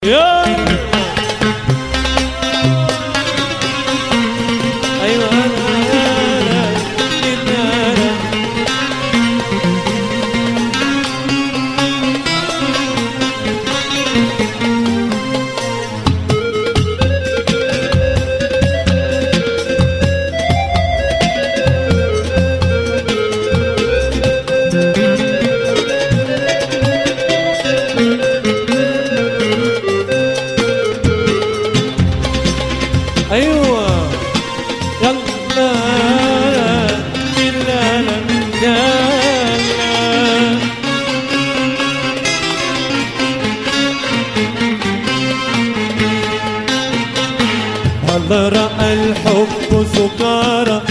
يا ايوه ايوه يلا هل رأى الحب سكارى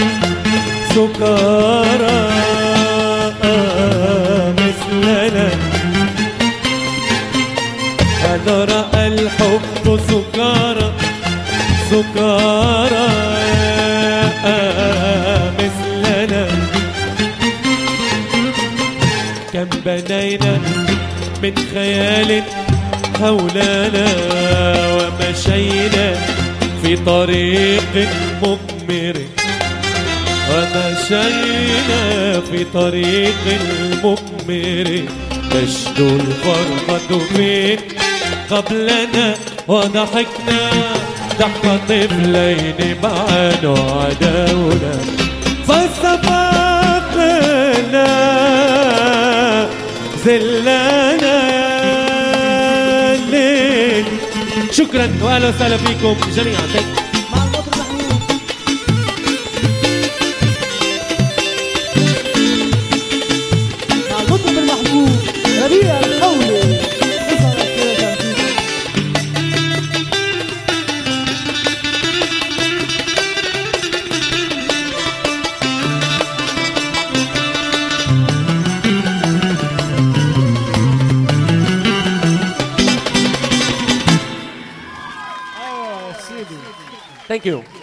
سكارى مثلنا هل رأى الحب سكارى سكارى مثلنا كم بنينا من خيال حولنا ومشينا في طريق مقمر ومشينا في طريق مقمر تشدو الفرقة فين قبلنا وضحكنا ضحك طفلين معا وعداونا فاستفقنا زلنا الليل. شكرا واهلا وسهلا فيكم جميعا. مع المطرب محمود. مع المطرب المحبوب ربيع القولي. Thank you.